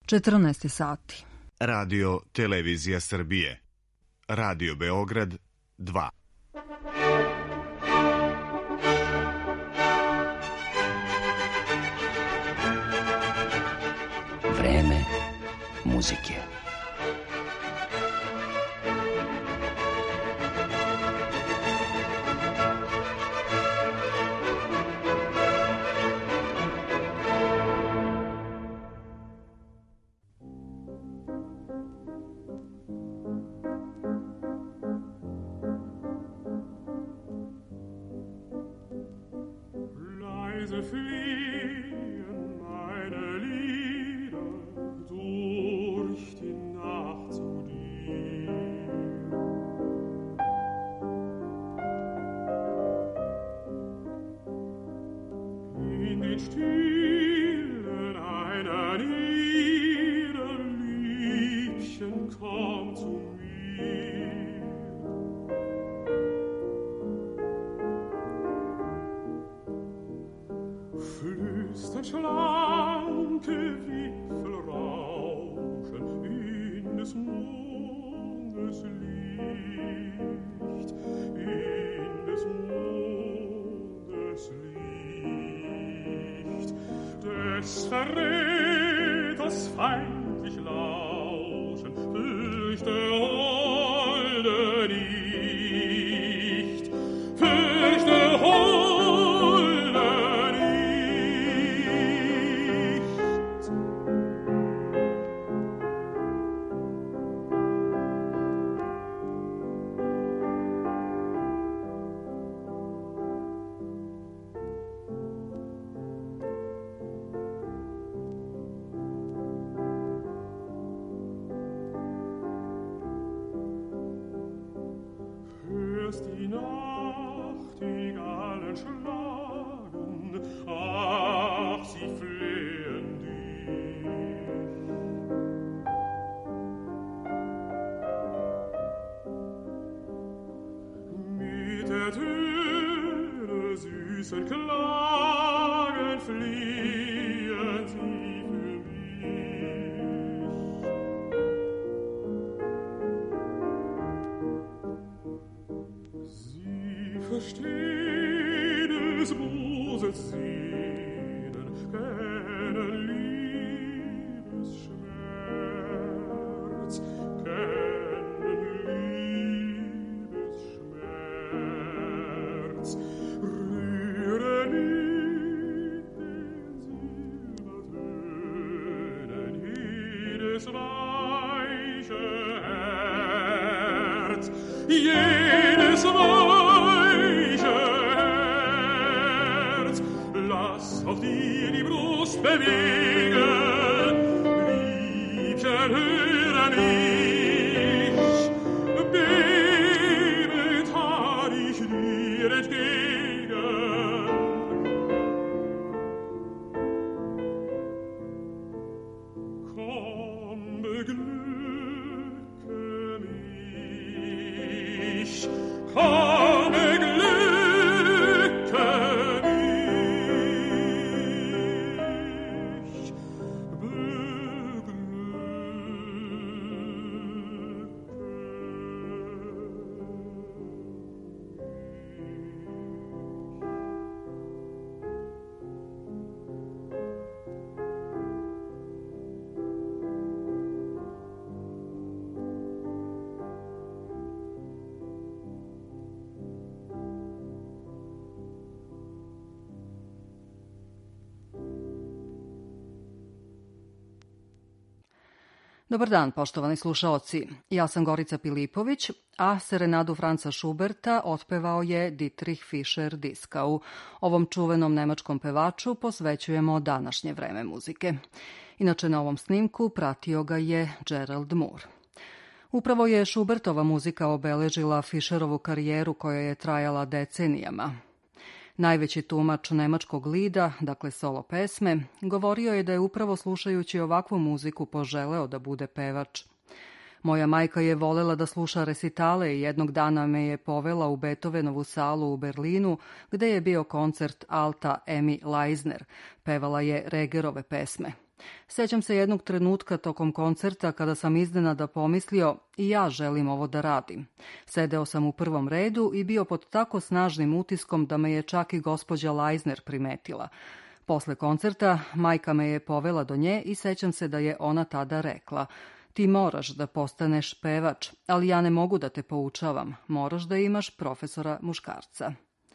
14 sati. Radio Televizija Srbije. Radio Beograd 2. Vreme muzike. Dobar dan, poštovani slušaoci. Ja sam Gorica Pilipović, a serenadu Franca Schuberta otpevao je Dietrich Fischer-Dieskau. Ovom čuvenom nemačkom pevaču posvećujemo današnje vreme muzike. Inače, na ovom snimku pratio ga je Gerald Moore. Upravo je Schubertova muzika obeležila Fischerovu karijeru koja je trajala decenijama. Najveći tumač nemačkog lida, dakle solo pesme, govorio je da je upravo slušajući ovakvu muziku poželeo da bude pevač. Moja majka je volela da sluša resitale i jednog dana me je povela u Beethovenovu salu u Berlinu, gde je bio koncert alta Emi Leisner. Pevala je Regerove pesme. Sjećam se jednog trenutka tokom koncerta kada sam iznenada pomislio i ja želim ovo da radim. Sedeo sam u prvom redu i bio pod tako snažnim utiskom da me je čak i gospođa Leisner primetila. Posle koncerta majka me je povela do nje i sećam se da je ona tada rekla: ti moraš da postaneš pevač, ali ja ne mogu da te poučavam, moraš da imaš profesora muškarca.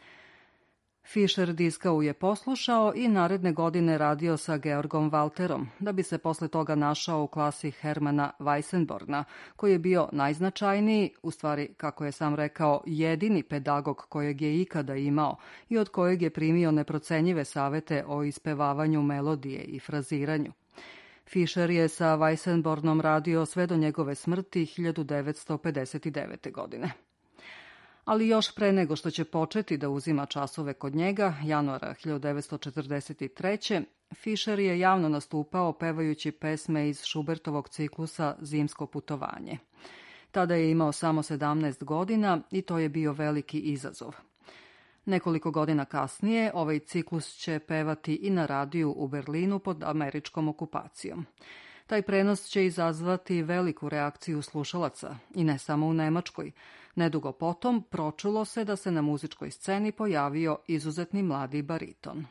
Fischer Dieskau je poslušao i naredne godine radio sa Georgom Walterom, da bi se posle toga našao u klasi Hermana Weissenborna, koji je bio najznačajniji, u stvari, kako je sam rekao, jedini pedagog kojeg je ikada imao i od kojeg je primio neprocenjive savete o ispevavanju melodije i fraziranju. Fischer je sa Weissenbornom radio sve do njegove smrti 1959. godine. Ali još pre nego što će početi da uzima časove kod njega, januara 1943. Fischer je javno nastupao pevajući pesme iz Schubertovog ciklusa Zimsko putovanje. Tada je imao samo 17 godina i to je bio veliki izazov. Nekoliko godina kasnije ovaj ciklus će pevati i na radiju u Berlinu pod američkom okupacijom. Taj prenos će izazvati veliku reakciju slušalaca, i ne samo u Nemačkoj. Nedugo potom pročulo se da se na muzičkoj sceni pojavio izuzetni mladi bariton.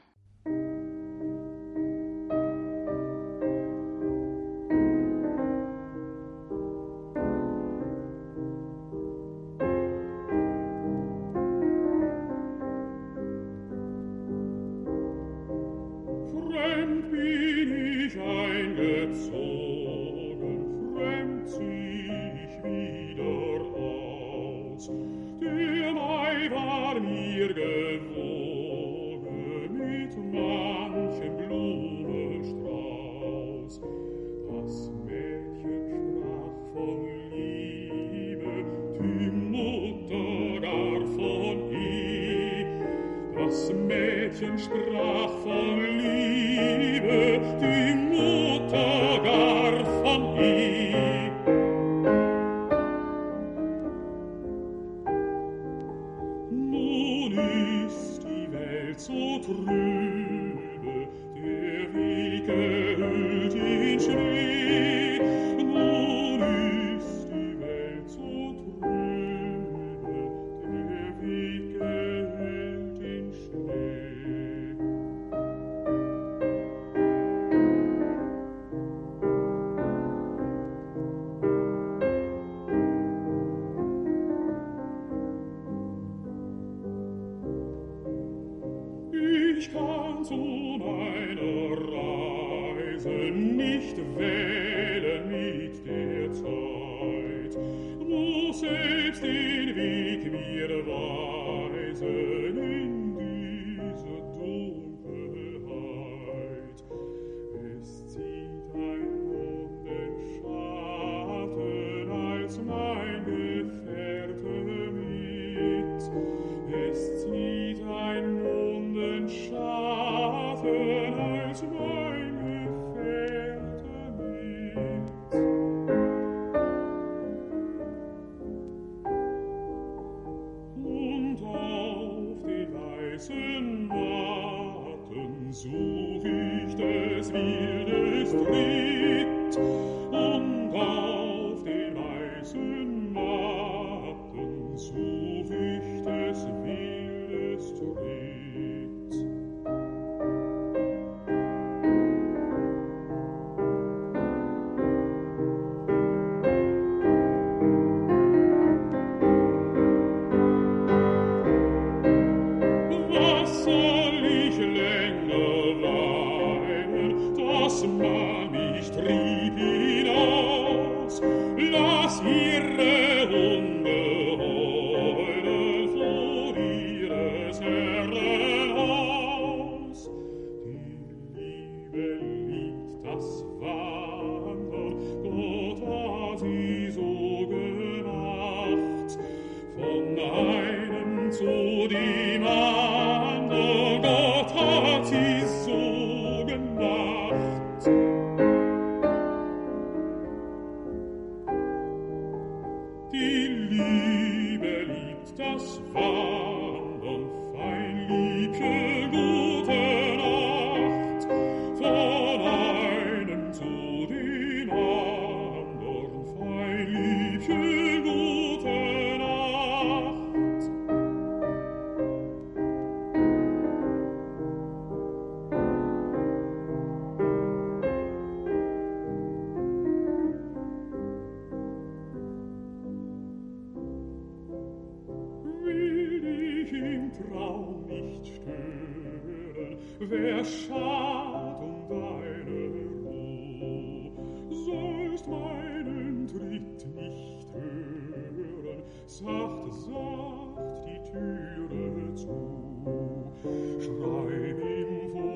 Von einem wer schad deine Ruh, sollst meinen Tritt nicht hören, sacht, sacht die Türe zu. Schreib ihm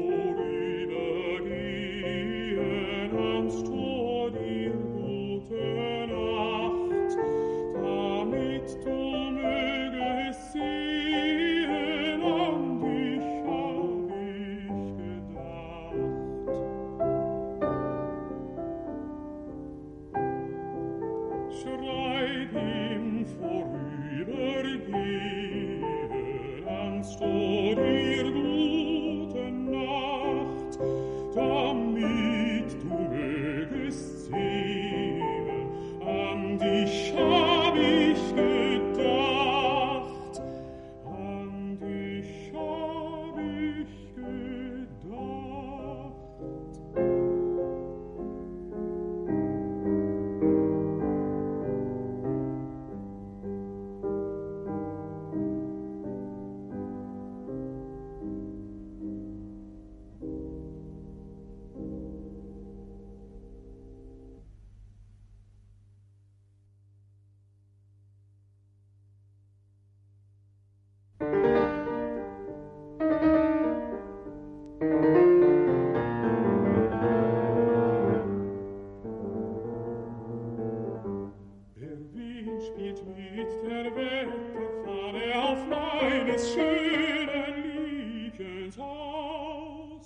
vorübergehen ans Tor die gute Nacht, damit du mögest sehen, an dich hab ich gedacht. Schreib ihm vorübergehen ans Tor die gute Nacht, damit du mögest sehen, an dich hab ich gedacht, an dich hab ich gedacht. Der Wind spielt mit der Wetterfahne auf meines schönen Liebchens Haus.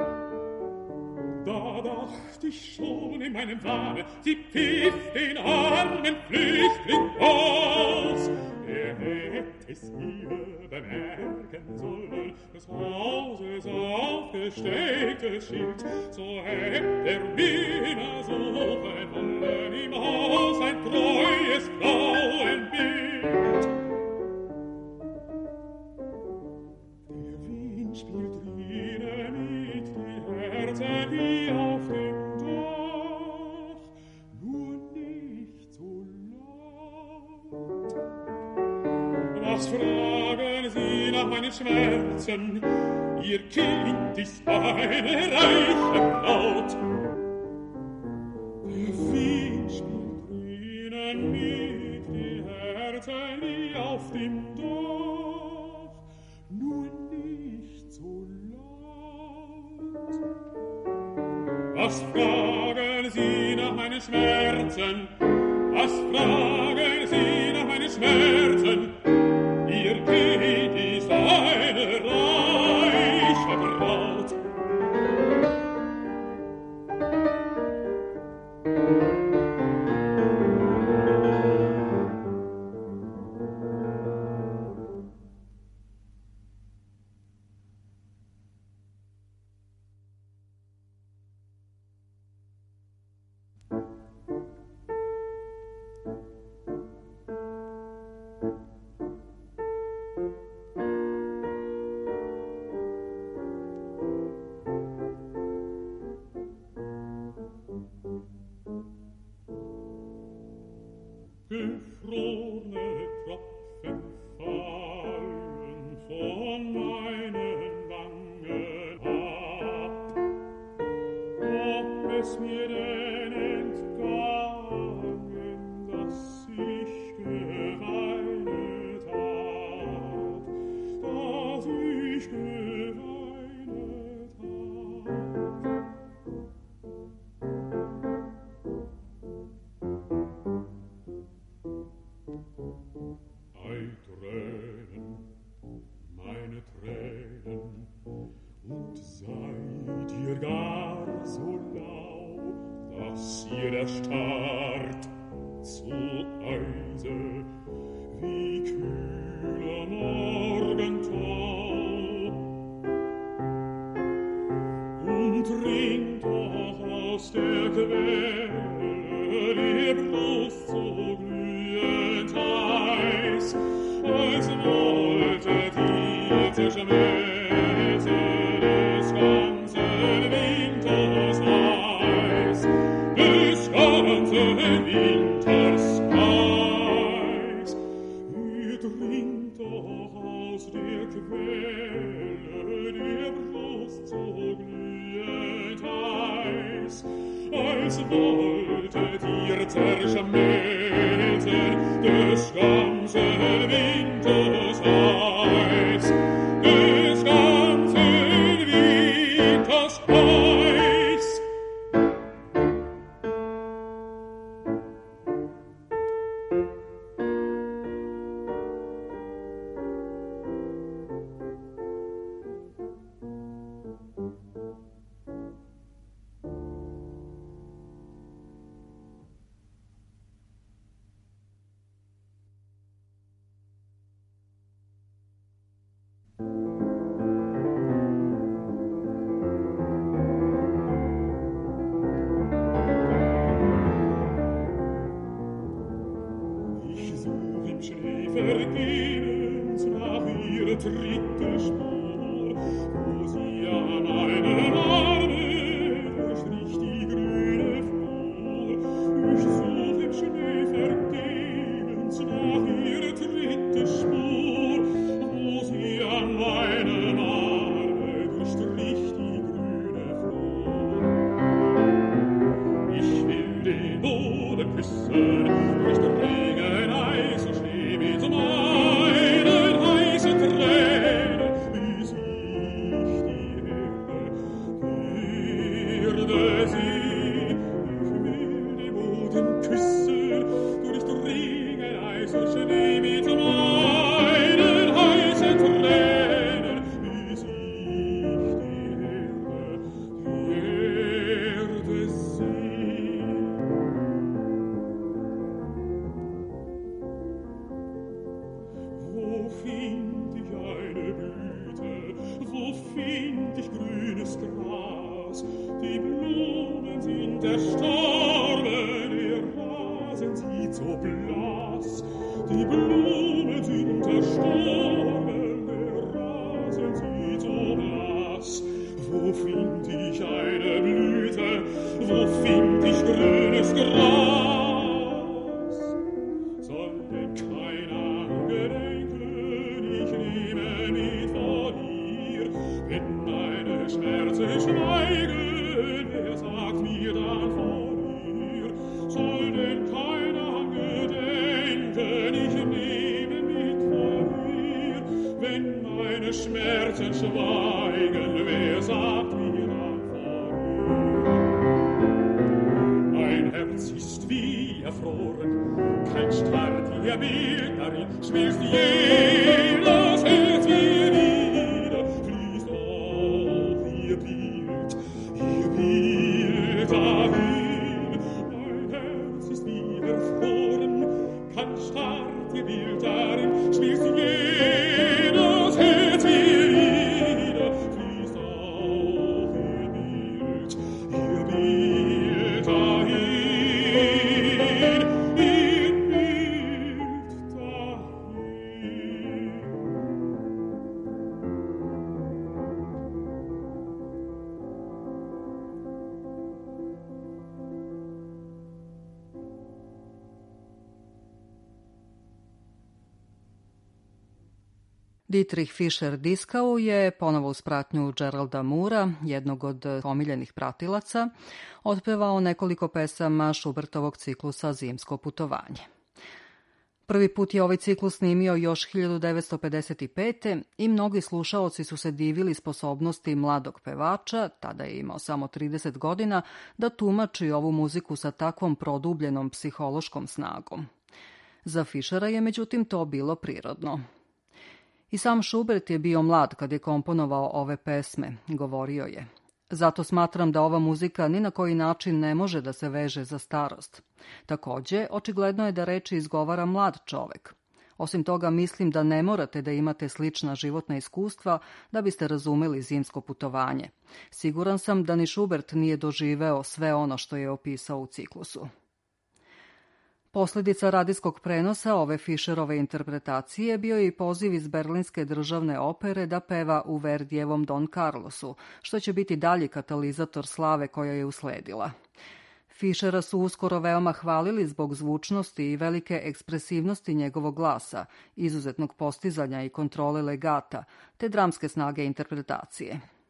Da dacht ich schon in meinem Wahne, sie pfiff den armen Flüchtling aus. Hätt es mir bemerken sollen, des Hauses aufgestecktes Schild, so hätt mir suchen wollen im Haus ein treues Frauenbild. Der Wind spielt drinnen mit die Herzen, die auf dem Dach, nur nicht so laut. Was fragen Sie nach meinen Schmerzen? Ihr Kind ist eine reiche Braut. Der Wind spielt drinnen mit die Herzen, die auf dem Dach, nur nicht so laut. Was fragen Sie nach meinen Schmerzen? Was fragen Sie nach meinen Schmerzen? Ihr Kind ist eine reiche Braut. Gefrorene Tropfen fallen von meinen Wangen ab. Ob es mir denn entgangen, dass ich geweinet hab, dass ich geweinet hab. Ei, Tränen, meine Tränen, und seid ihr gar so lau, dass ihr erstarrt zu Eise wie kühler Morgentau. Und rinnt doch aus der Quelle die Brust so glühend heiß, als wollte die zerschmelzen des ganzen Winters Eis, des ganzen Winters Eis. Ihr trinkt doch aus der Quelle der Brust so glühend heiß, als wolltet ihr zerschmelzen des ganzen Winters Eis, des ganzen Winters Eis. Vergebens nach ihrer dritte Spur, wo sie an einem Arme durchstrich die grüne Flur. Ich such im Schnee vergebens nach ihrer dritte Spur, wo sie an meinem Arme durchstrich die grüne Flur. Ich will den Boden küssen, durch den Regen, Eis und Schnee mit meinen heißen Tränen, bis ich die Erde sehe. Ich will den Boden küssen, durch den Regen, Eis und Schnee mit meinen heißen Tränen, bis ich die Erde sehe. Wo find ich eine Blüte, wo find ich grünes Gras? Die Blumen sind erstorben, ihr Rasen sieht so blass. Die Blumen sind erstorben, der Rasen sieht so blass. Wo find ich eine Blüte, wo find ich grünes Gras? Soll denn keiner gedenken, ich nehme mit von ihr, wenn meine Schmerzen schweigen, wer sagt mir dann von ihr? Soll denn keiner gedenken, ich nehme mit von ihr, wenn meine Schmerzen schweigen, wer sagt mir dann von ihr? Mein Herz ist wie erfroren, kein Start, ihr Bild darin, schmilzt jedes Herz wieder, fließt auf ihr Bild dahin. Mein Herz ist wie erfroren, kein Start, ihr Bild darin, schmilzt jedes Herz wieder, fließt auf ihr Bild dahin. Dietrich Fischer-Dieskau je ponovo uz pratnju Geralda Moora, jednog od omiljenih pratilaca, otpevao nekoliko pesama Schubertovog ciklusa Zimsko putovanje. Prvi put je ovaj ciklus snimio još 1955. i mnogi slušaoci su se divili sposobnosti mladog pevača, tada je imao samo 30 godina, da tumači ovu muziku sa takvom produbljenom psihološkom snagom. Za Fischera je međutim to bilo prirodno. I sam Schubert je bio mlad kad je komponovao ove pesme, govorio je. Zato smatram da ova muzika ni na koji način ne može da se veže za starost. Takođe, očigledno je da reči izgovara mlad čovek. Osim toga, mislim da ne morate da imate slična životna iskustva da biste razumeli Zimsko putovanje. Siguran sam da ni Schubert nije doživeo sve ono što je opisao u ciklusu. Posljedica radijskog prenosa ove Fischerove interpretacije bio je i poziv iz Berlinske državne opere da peva u Verdijevom Don Carlosu, što će biti dalji katalizator slave koja je usledila. Fischera su uskoro veoma hvalili zbog zvučnosti i velike ekspresivnosti njegovog glasa, izuzetnog postizanja i kontrole legata, te dramske snage interpretacije.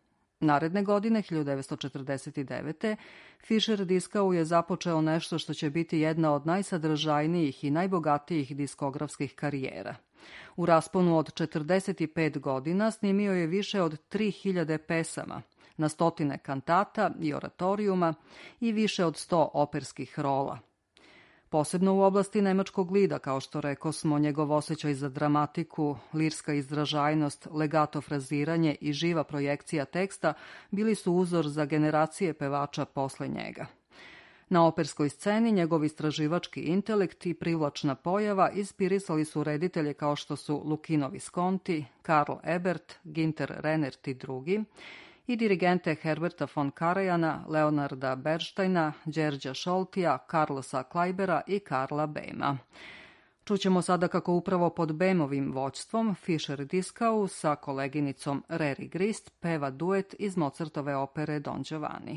Naredne godine, 1949. Fischer-Dieskau je započeo nešto što će biti jedna od najsadržajnijih i najbogatijih diskografskih karijera. U rasponu od 45 godina snimio je više od 3000 pesama, na stotine kantata i oratorijuma i više od 100 operskih rola. Posebno u oblasti nemačkog lida, kao što rekosmo, njegov osjećaj za dramatiku, lirska izražajnost, legato fraziranje i živa projekcija teksta bili su uzor za generacije pevača posle njega. Na operskoj sceni njegov istraživački intelekt i privlačna pojava inspirisali su reditelje kao što su Luchino Visconti, Karl Ebert, Ginter Renert i drugi, i dirigente Herberta von Karajana, Leonarda Bernsteina, Đerđa Šoltija, Carlosa Kleibera i Karla Bema. Čućemo sada kako upravo pod Bemovim vođstvom Fischer-Dieskau sa koleginicom Reri Grist peva duet iz Mozartove opere Don Giovanni.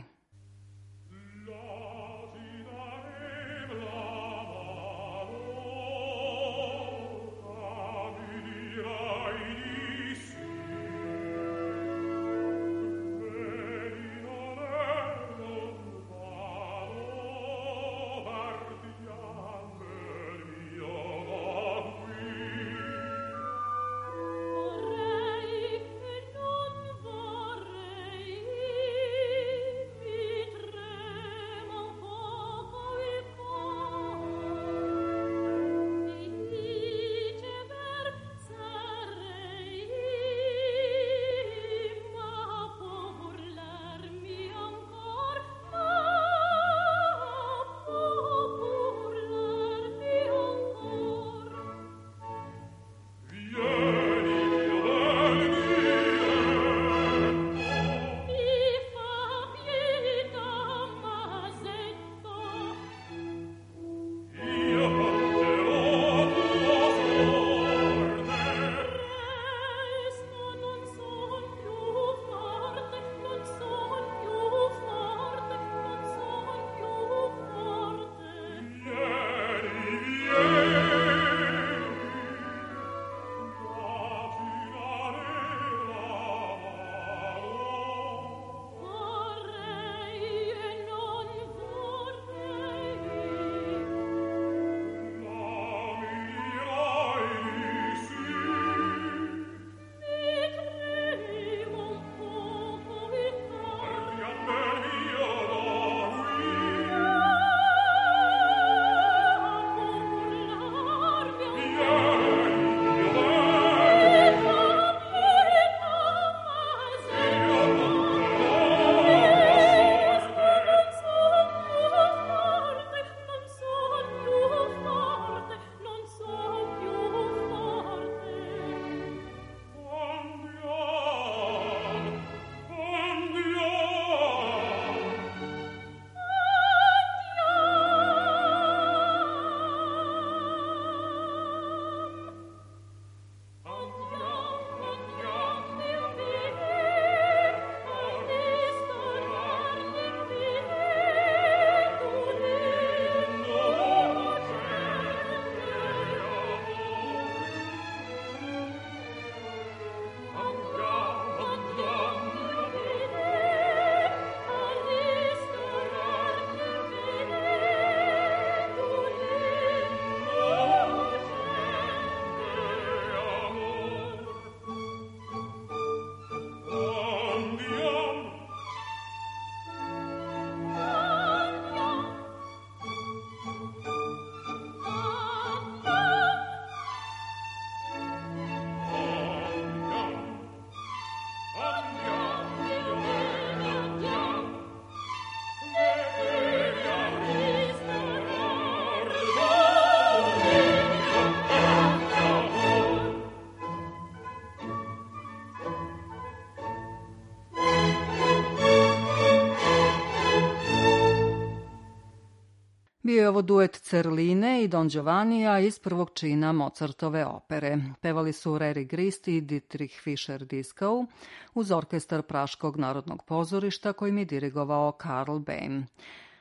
Bio je ovo duet Cerline i Don Giovannija iz prvog čina Mozartove opere. Pevali su Reri Grist i Dietrich Fischer-Dieskau uz orkestar Praškog narodnog pozorišta kojim je dirigovao Karl Bem.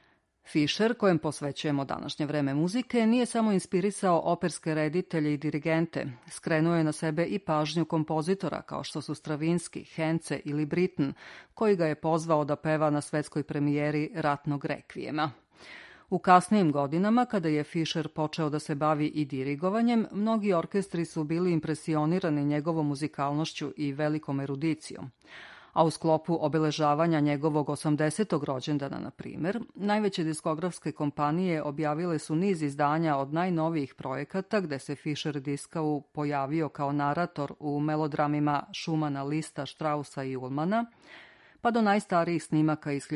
Fischer, kojem posvećujemo današnje vreme muzike, nije samo inspirisao operske reditelje i dirigente, skrenuo je na sebe i pažnju kompozitora kao što su Stravinski, Hence ili Britten, koji ga je pozvao da peva na svetskoj premijeri Ratnog rekvijema. U kasnijim godinama, kada je Fischer počeo da se bavi i dirigovanjem, mnogi orkestri su bili impresionirani njegovom muzikalnošću i velikom erudicijom. A u sklopu obeležavanja njegovog 80. rođendana, na primer, najveće diskografske kompanije objavile su niz izdanja od najnovijih projekata gde se Fischer-Dieskau pojavio kao narator u melodramima Schumana, Lista, Straussa i Ullmana, pa do najstarijih snimaka iz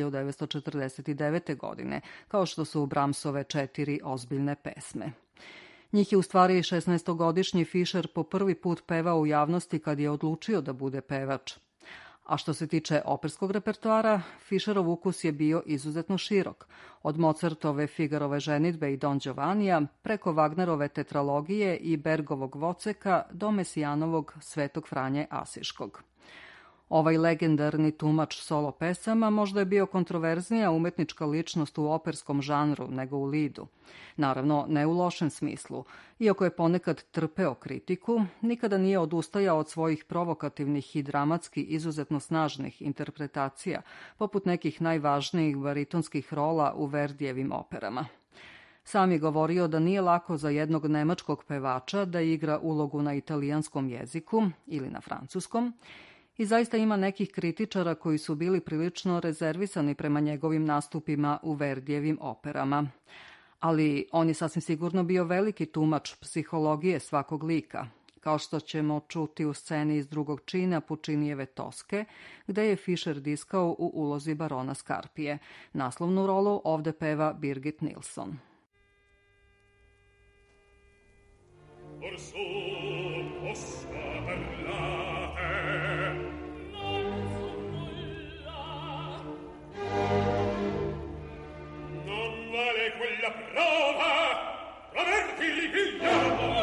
1949. godine, kao što su Brahmsove 4 ozbiljne pesme. Njih je u stvari 16-godišnji Fischer po prvi put pevao u javnosti kad je odlučio da bude pevač. A što se tiče operskog repertoara, Fischerov ukus je bio izuzetno širok, od Mozartove Figarove ženidbe i Don Giovannija, preko Wagnerove tetralogije i Bergovog Voceka do Mesijanovog Svetog Franje Asiškog. Ovaj legendarni tumač solo pesama možda je bio kontroverznija umetnička ličnost u operskom žanru nego u lidu. Naravno, ne u lošem smislu. Iako je ponekad trpeo kritiku, nikada nije odustajao od svojih provokativnih i dramatski izuzetno snažnih interpretacija, poput nekih najvažnijih baritonskih rola u Verdijevim operama. Sam je govorio da nije lako za jednog nemačkog pevača da igra ulogu na italijanskom jeziku ili na francuskom, i zaista ima nekih kritičara koji su bili prilično rezervisani prema njegovim nastupima u Verdijevim operama. Ali on je sasvim sigurno bio veliki tumač psihologije svakog lika, kao što ćemo čuti u sceni iz drugog čina Pučinijeve Toske, gde je Fischer-Dieskau u ulozi barona Skarpije. Naslovnu rolu ovde peva Birgit Nilsson. Quella prova, traverti il pigliamo.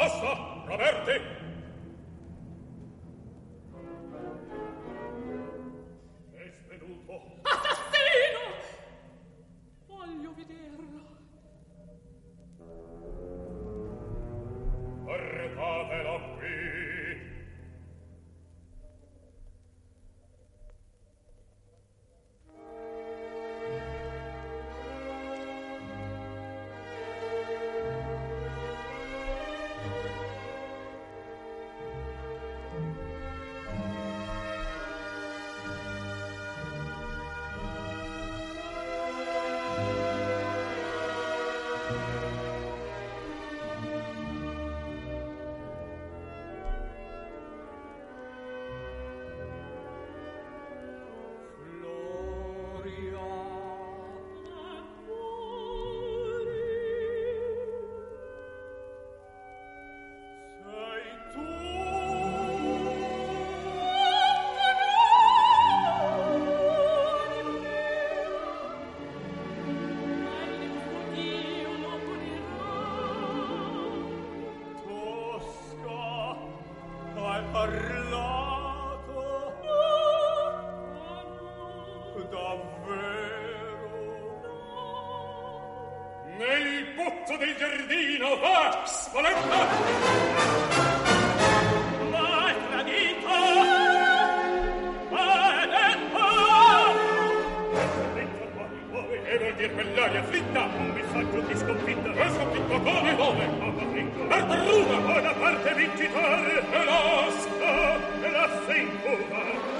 Passa, Roberti! È svenuto. Assassino! Voglio vederlo. Portatelo qui. Del giardino, va, spoletta! Ma è tradito! Maledetto! E vuol dire quell'aria afflitta? Un messaggio di sconfitta. E sconfitta come dove? Per Tarruna! O da parte vincitore! E l'asta! E l'asta in fuga!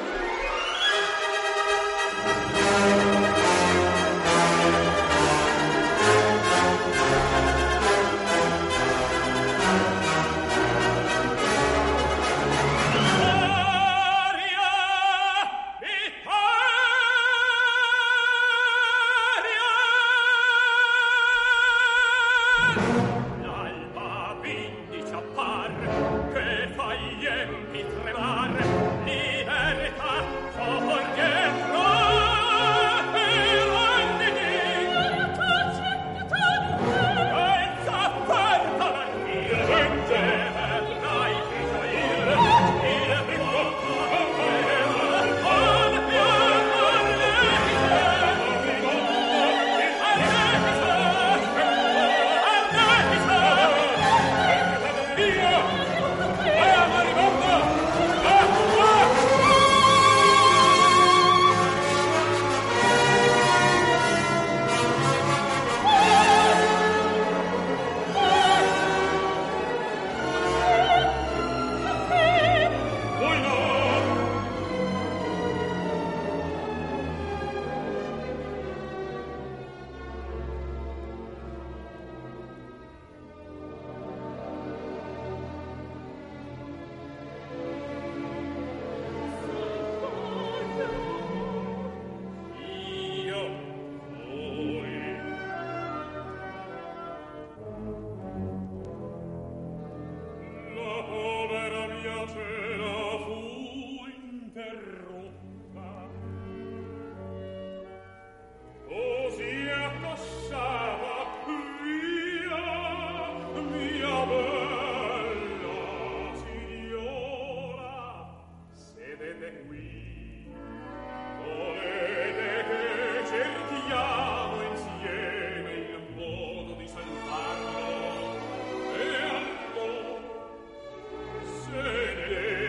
Sedete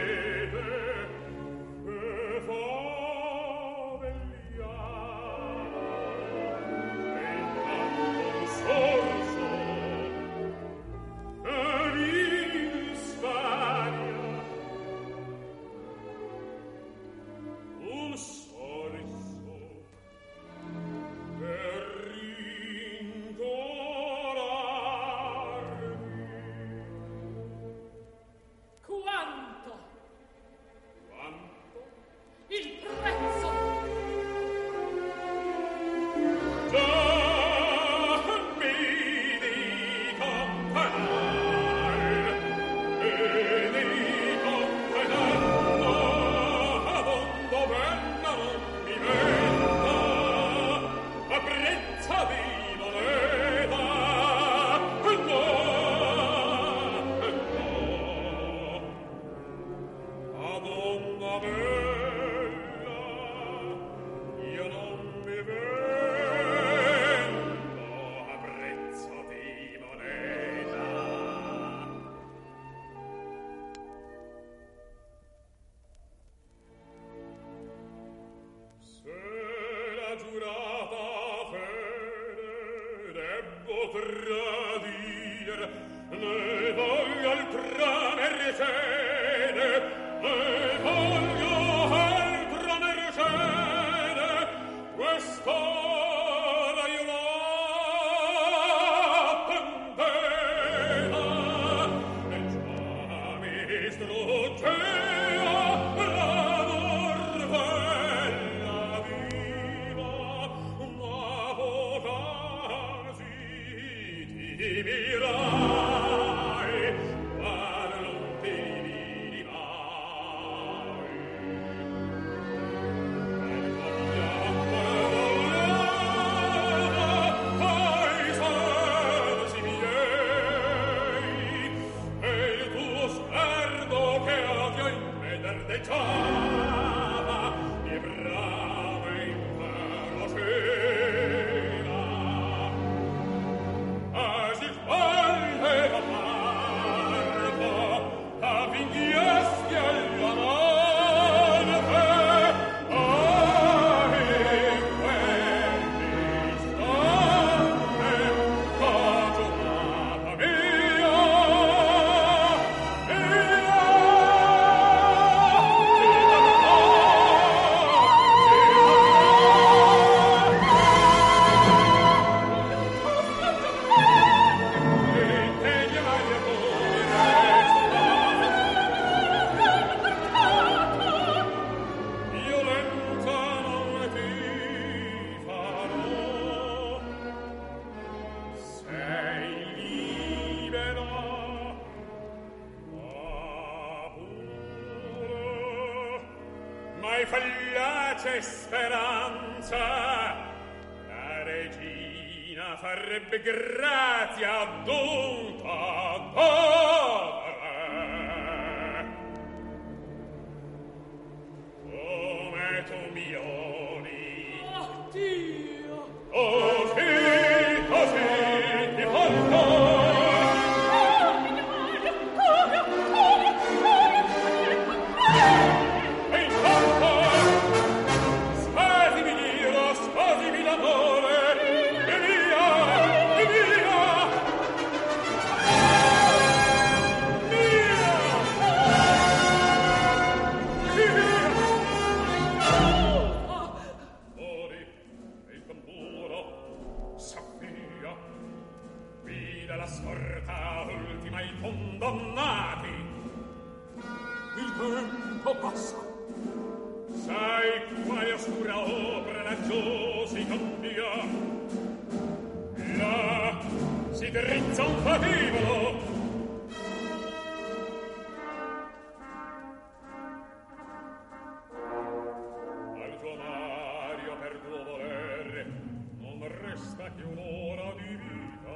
fallace speranza, la regina farebbe grazia adunta come tu milioni. Oh, Dio! Così ti porto. Sai quale oscura opera laggiù si compia? Là si drizza un patibolo. Al tuo Mario per tuo voler non resta che un'ora di vita.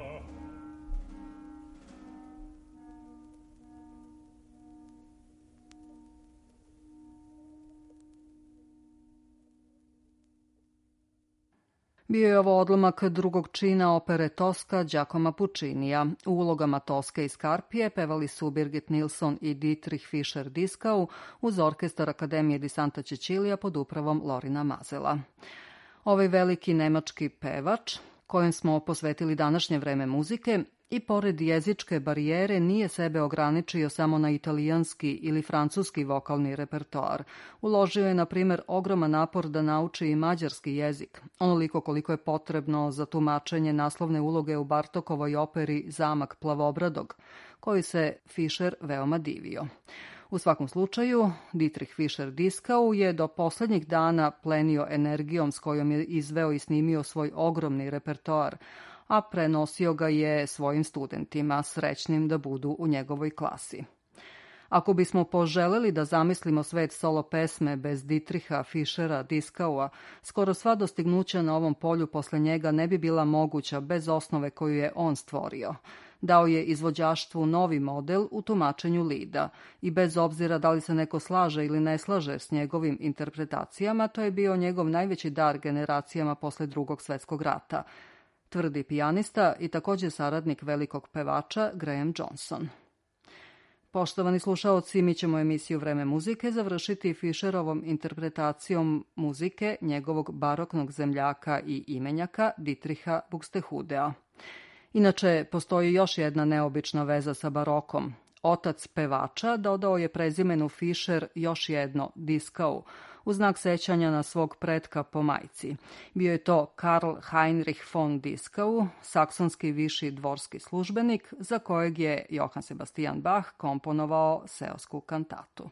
Bio je ovo odlomak drugog čina opere Toska Giacomo Puccinija. U ulogama Toske i Skarpije pevali su Birgit Nilsson i Dietrich Fischer-Dieskau uz orkestar Akademije di Santa Cecilia pod upravom Lorina Mazela. Ovaj veliki nemački pevač, kojem smo posvetili današnje vreme muzike, i pored jezičke barijere nije sebe ograničio samo na italijanski ili francuski vokalni repertoar. Uložio je, na primjer, ogroman napor da nauči i mađarski jezik, onoliko koliko je potrebno za tumačenje naslovne uloge u Bartokovoj operi Zamak Plavobradog, koji se Fischer veoma divio. U svakom slučaju, Dietrich Fischer-Dieskau je do poslednjih dana plenio energijom s kojom je izveo i snimio svoj ogromni repertoar, a prenosio ga je svojim studentima, srećnim da budu u njegovoj klasi. Ako bismo poželeli da zamislimo svet solo pesme bez Dietricha Fischera-Dieskaua, skoro sva dostignuća na ovom polju posle njega ne bi bila moguća bez osnove koju je on stvorio. Dao je izvođaštvu novi model u tumačenju lida i bez obzira da li se neko slaže ili ne slaže s njegovim interpretacijama, to je bio njegov najveći dar generacijama posle Drugog svjetskog rata, tvrdi pijanista i također saradnik velikog pevača Graham Johnson. Poštovani slušaoci, mi ćemo emisiju Vreme muzike završiti Fischerovom interpretacijom muzike njegovog baroknog zemljaka i imenjaka Dietricha Buxtehudea. Inače, postoji još jedna neobična veza sa barokom. Otac pevača dodao je prezimenu Fischer još jedno, Dieskau, u znak sećanja na svog pretka po majci. Bio je to Karl Heinrich von Dieskau, saksonski viši dvorski službenik, za kojeg je Johann Sebastian Bach komponovao seosku kantatu.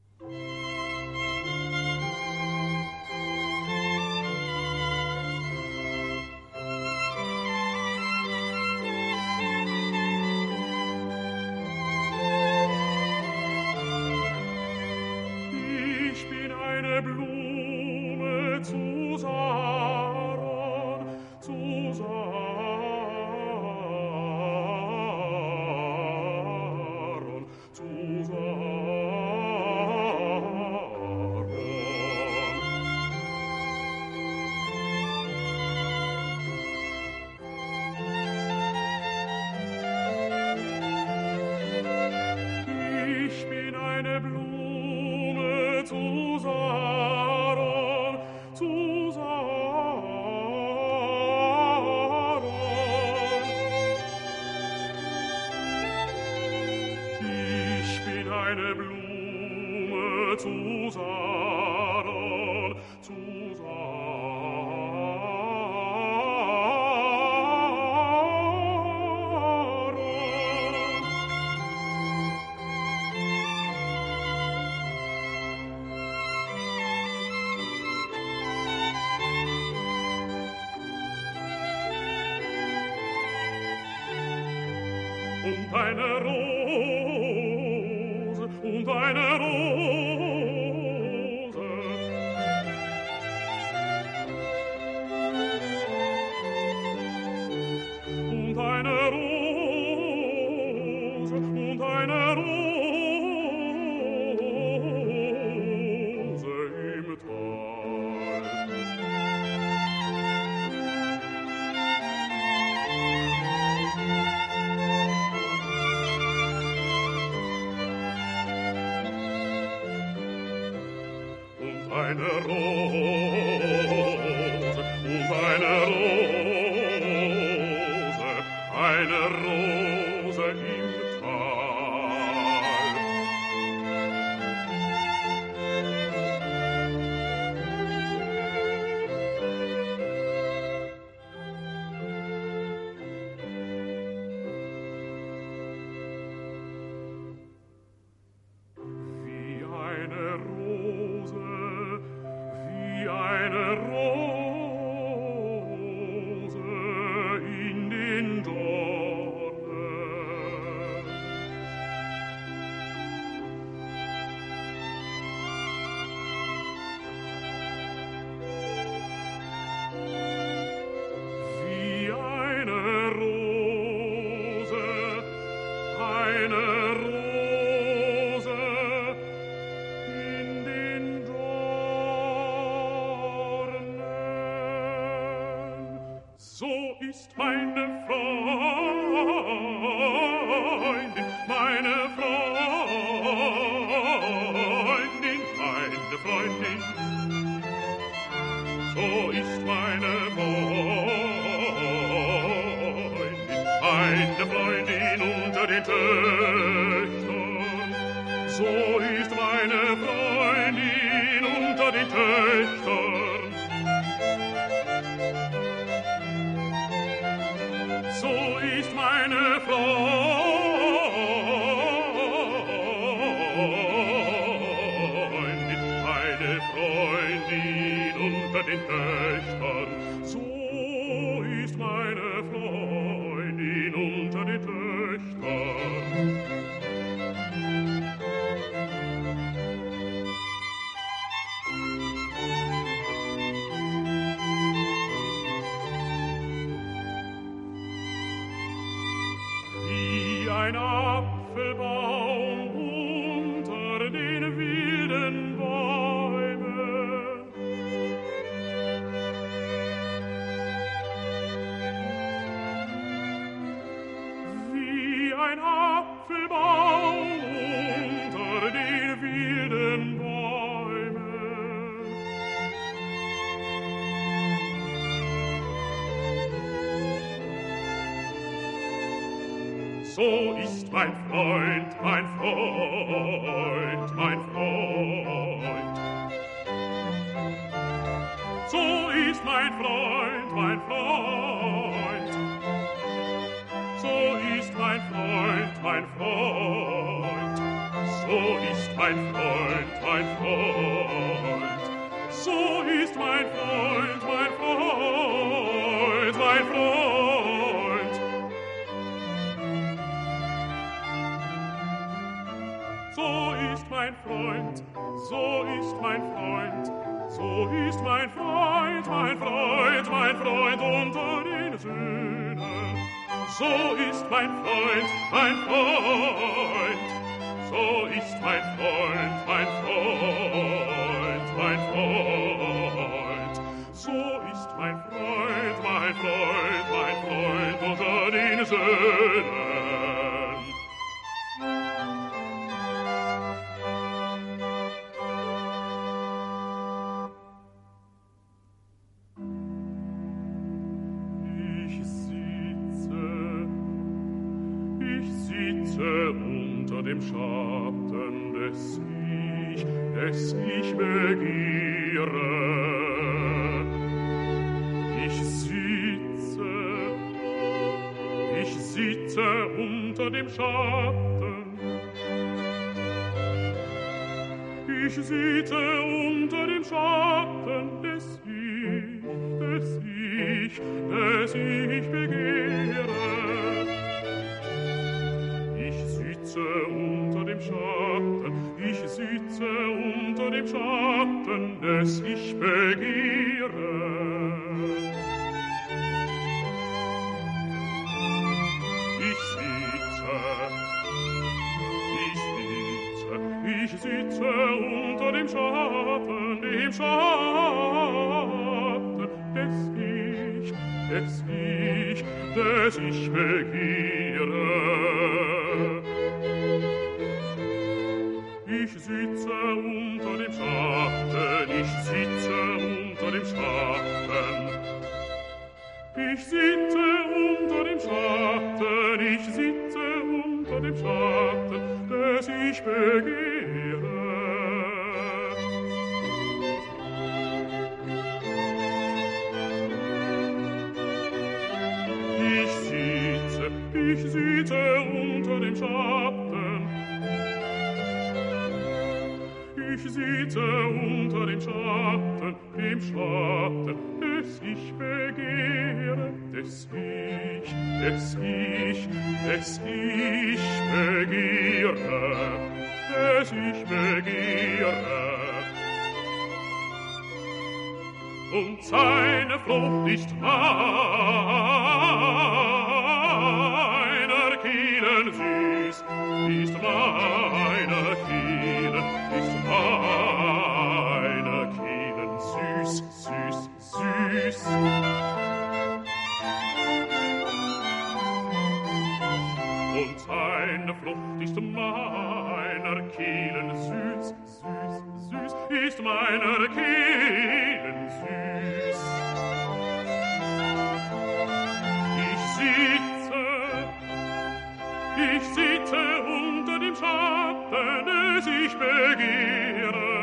Blume zu Saron, zu Saron, zu Saron. Ich bin eine Blume zu Saron, zu Saron. Ich bin eine Blume zu Saron, zu und eine Rose, und eine Rose. Und eine Rose, und eine Rose im Tal. Eine Rose, und eine Rose, eine Rose im Tal. Wie eine Rose, wie eine Rose in den Dornen. Wie eine Rose, eine Rose in den Dornen. So ist meine Freundin, meine Freundin, meine Freundin. So ist meine Freundin unter den Töchtern. So ist meine Freundin unter den Töchtern. So ist meine Freundin unter den Töchtern. So ist meine Freundin unter den Töchtern. Wie ein Apfelbaum unter den wilden Bäumen. So ist mein Freund, mein Freund, mein Freund. So ist mein Freund, mein Freund. So ist mein Freund, mein Freund. So ist mein Freund, mein Freund. So ist mein Freund, mein Freund, mein Freund. So ist mein Freund, so ist mein Freund, so ist mein Freund, mein Freund, mein Freund unter den Söhnen. So ist mein Freund, mein Freund, so ist mein Freund, mein Freund, mein Freund. So ist mein Freund, mein Freund, mein Freund unter den Söhnen. Unter dem Schatten des ich begehre. Ich sitze unter dem Schatten. Ich sitze unter dem Schatten des ich begehre. Ich sitze unter dem Schatten des ich begehre. Ich sitze unter dem Schatten des ich begehre. Ich sitze unter dem Schatten, ich sitze unter dem Schatten. Ich sitze unter dem Schatten, ich sitze unter dem Schatten, des ich begehre. Ich sitze unter dem Schatten. Ich sitze unter dem Schatten, des ich begehre, des ich begehre, des ich begehre. Und seine Frucht ist meiner Kehlen süß, ist meiner Kehlen, ist meiner Kehlen süß, süß, süß. Und seine Frucht ist meiner Kehlen süß, süß, süß, ist meiner Kehlen süß. Ich sitze unter dem Schatten, des ich begehre,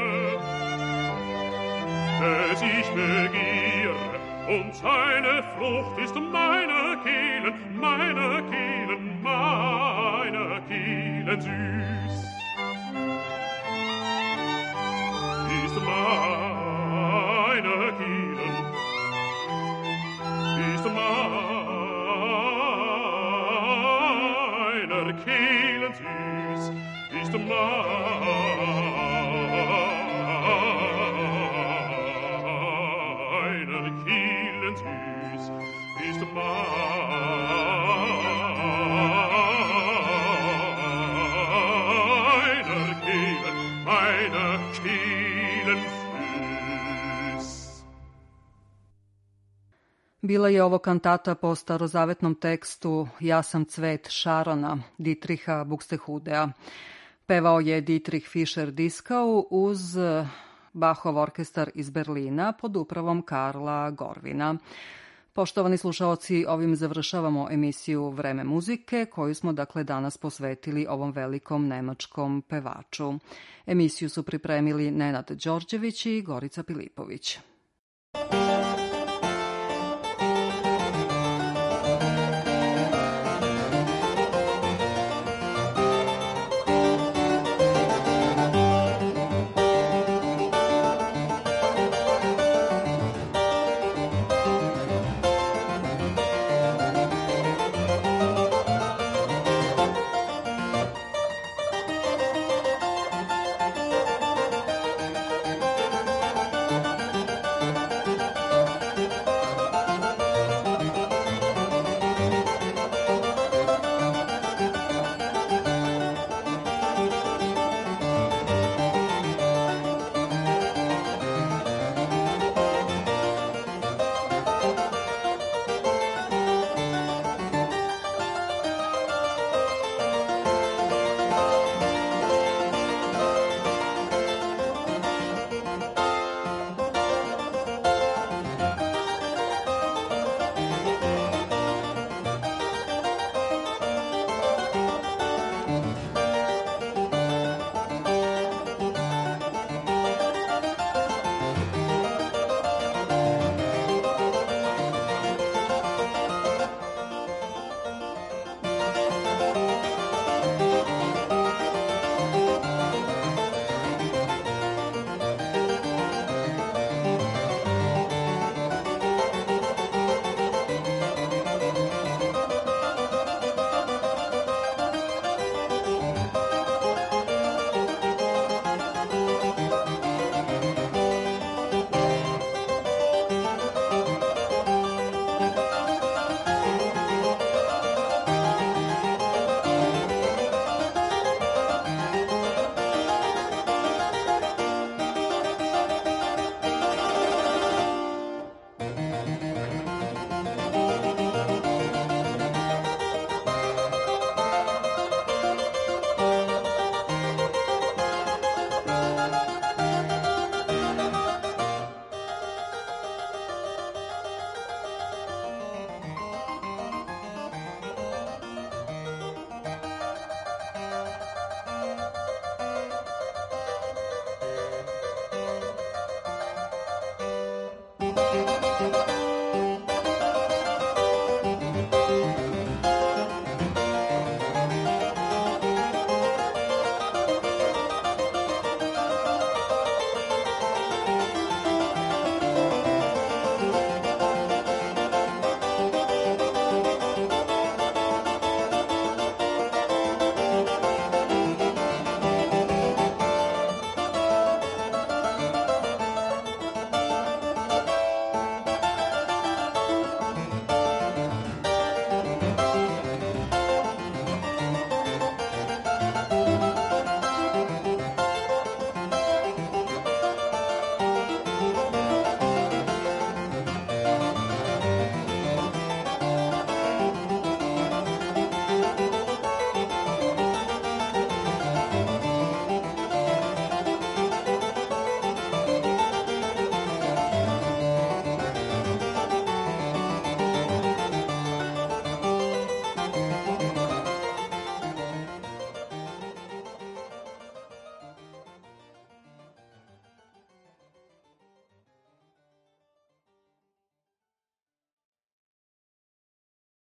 des ich begehre, und seine Frucht ist meine Kehlen, meine Kehlen, meine Kehlen süß. Ist meine Kehlen, ist meiner Kehlen süß, ist meiner Kehlen süß, ist meiner Kehlen süß. Bila je ovo kantata po starozavetnom tekstu Ja sam cvet Šarona, Dietricha Buxtehudea. Pevao je Dietrich Fischer-Dieskau uz Bachov orkestar iz Berlina pod upravom Karla Gorvina. Poštovani slušaoci, ovim završavamo emisiju Vreme muzike, koju smo dakle danas posvetili ovom velikom nemačkom pevaču. Emisiju su pripremili Nenad Đorđević i Gorica Pilipović.